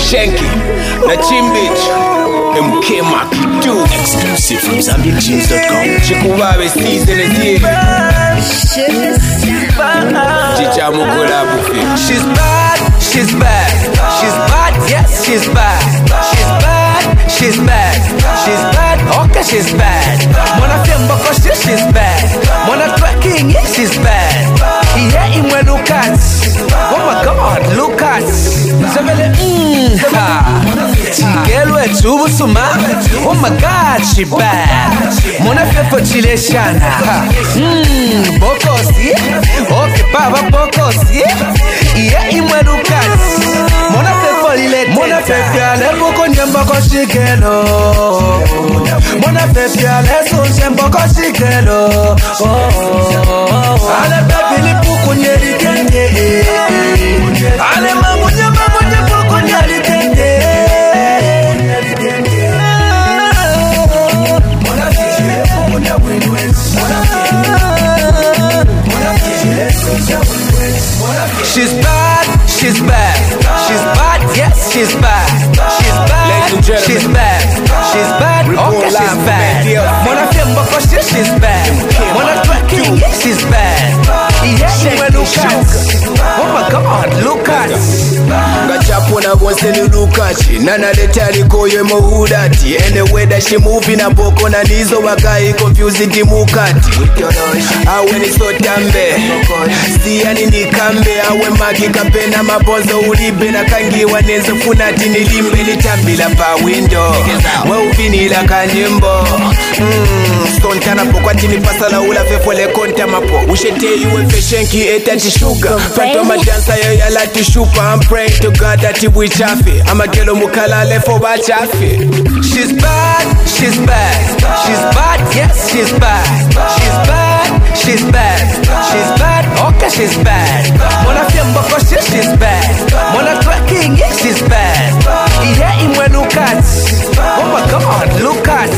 Shanky, na Chimbich, MK Mark 2. Exclusive from ZambianTunes.com. Chikubabe season is here. Chicha Mugula Buffy. She's bad, she's bad. She's bad, yes, she's bad. She's bad, she's bad. She's bad, okay, she's bad. Mona Fembo Koshi, she's bad. Mona Tracking, yes, she's bad. Yeah, Imwe look at. Oh my God, look at. Sevele, Chigelwe Chubu Suma. Oh my God, she bad. Mona Fembo Chile Shana. Bokosi. Okay, Baba Bokosi. Yeah, Imwe look at. Mona Fembo Lile. Mona Fembo Lile. Nyamba koshikelo Mona fefia leso shembo koshikelo Ale baby lipuku nyeri kende Ale mangu nyamba puku nyeri kende Mona fefia Mona win-win She's bad, she's bad. She's bad, yes, she's bad. She's bad, she's bad. She's bad, okay, she's bad. Mona Fembo Koshi, she's bad. Mona Tracking, yes, she's bad. Yeah, look at. Oh my God, look at. Gachapona Bonseni Lukachi. Nana letali koye mohudati. And the way that she moving a boko na nizo wakai confusing the mukati. Awe ni sotambe. Siyani ni kambe. Awe magi kapena mabonzo ulibe na kangiwa nenzo funati nilimbe litambila pa window. We uvinila kanyimbo. Stontana pokwati ni pasala ula fefole konta mapo. Ushete yuwe feshenki etanchi sugar. Fatoma dansa yo ya lati shupa. I'm praying to God that he will chafe. I'm a girl mukala lefo ba chafe. She's bad, she's bad. She's bad, yes, she's bad. She's bad, she's bad. She's bad, okay, she's bad. Mona Fembo Koshi, she's bad. Mona Tracking, yes, she's bad. Yeah, Imwe look at. Oh my God, look at.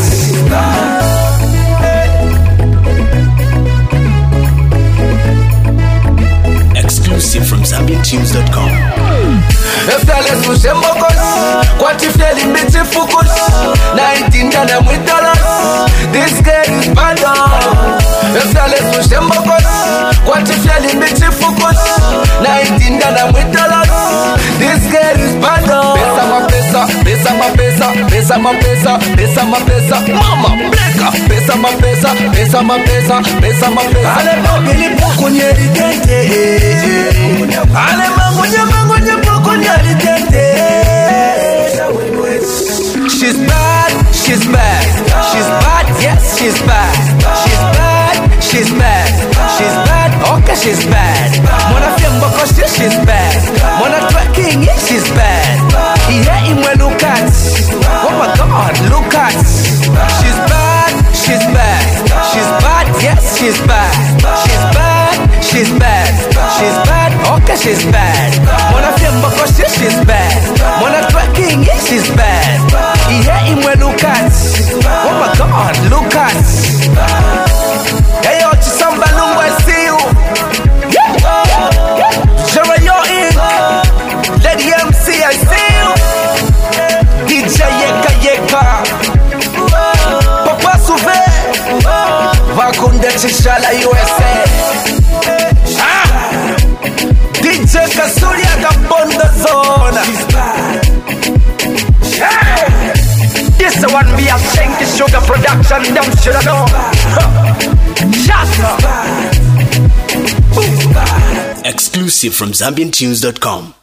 Exclusive from ZambianTunes.com. Efele sushembo koshi Kwati feli mbiti fukushi $19 with dollars. This girl is bad on. Efele sushembo koshi Kwati feli mbiti fukushi $19 with dollars. This girl is bad on. Pesa ma pesa, pesa ma pesa. Pesa ma pesa, pesa ma pesa. Mama bleka. Pesa ma pesa, pesa ma pesa. Pesa ma pesa. Ale mobili puku nyeri kente. Ale mangu puku nyeri kente. She's bad, she's bad. She's bad, yes, she's bad. She's bad, she's bad. She's bad, okay, she's bad. Mona Fembo Koshi, she's bad. Mona Tracking, yes, she's bad. Yeah, Imwe look at. Oh my God, look at. She's bad, she's bad. She's bad, yes, she's bad. She's bad, she's bad. She's bad, okay, she's bad. Mona Fembo Koshi, she's bad. Mona Tracking, yes, she's bad. Yeah, Imwe look at. Oh my God, look at. Hey yo, Chisamba Lungu, I see you. Jera, you're in. Lady MC, I see you. DJ Yeka Yeka. Papa Souve. Vakunde Chishala USA. DJ Kasuria Gabonda Zona. This the one me a Shanky Sugar production. Them shoulda know. Shut up. Exclusive from ZambianTunes.com.